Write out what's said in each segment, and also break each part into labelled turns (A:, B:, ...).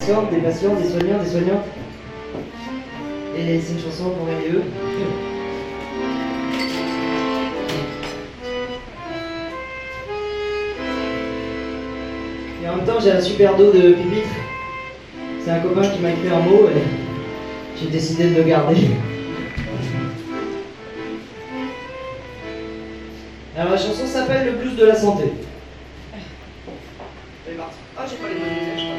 A: Des patients, des soignants, des soignantes. Et c'est une chanson pour eux. Et en même temps, j'ai un super dos de pupitre. C'est un copain qui m'a écrit un mot et j'ai décidé de le garder. Alors la chanson s'appelle Le blues de la santé.
B: Elle est partie. Ah, j'ai pas les bonnes lunettes, je crois.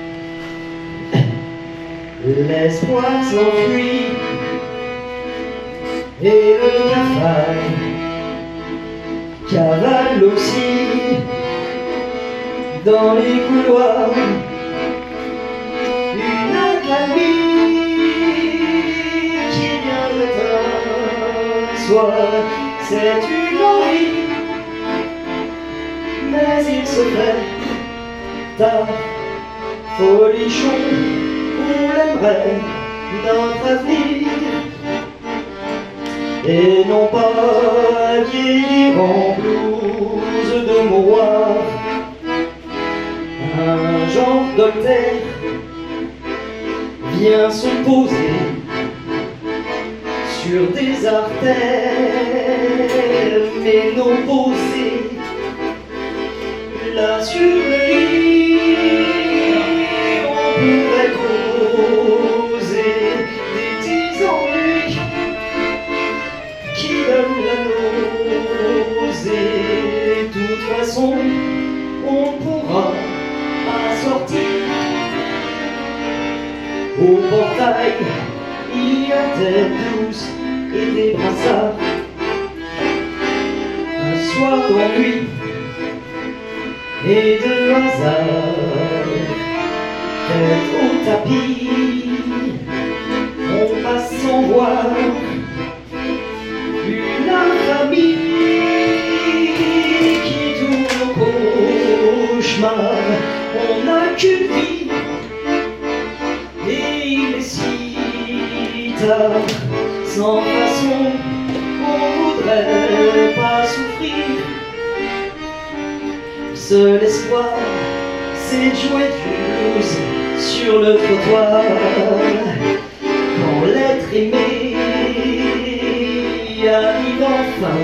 A: L'espoir s'enfuit et le cafard cavale aussi dans les couloirs. Une accalmie qui viendrait un soir, c'est une envie, mais il se fait tard, folichon. On l'aimerait, notre avenir, et non pas vieillir en blouse de mouroir. Un genre Doltaire vient se poser sur des artères, mais non posées là sur le lit. On pourrait causer des petits ennuis qui donnent la nausée. De toute façon, on pourra pas sortir. Au portail, il y a des blouses et des brassards. Un soir d'ennui et de hasard, tête au tapis, on passe sans voir une infamie qui tourne au cauchemar. On n'a qu'une vie et il est si tard. Sans façon, on voudrait pas souffrir. Seul espoir, c'est de jouer du blues sur le trottoir. Quand l'être aimé arrive enfin,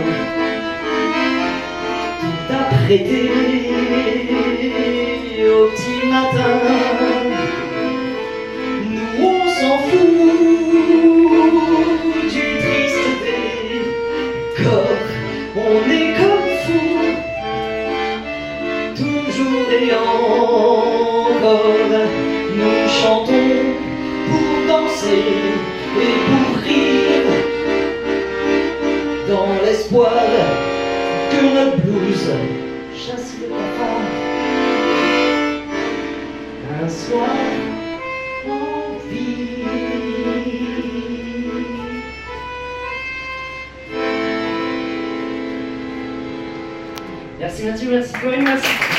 A: tout apprêté au petit matin. Nous on s'en fout du triste décor, on est comme fous, toujours et encore. Nous chantons pour danser et pour rire, dans l'espoir que notre blues chasse le cafard. Un soir en vie. Merci Mathieu, merci Corinne, merci.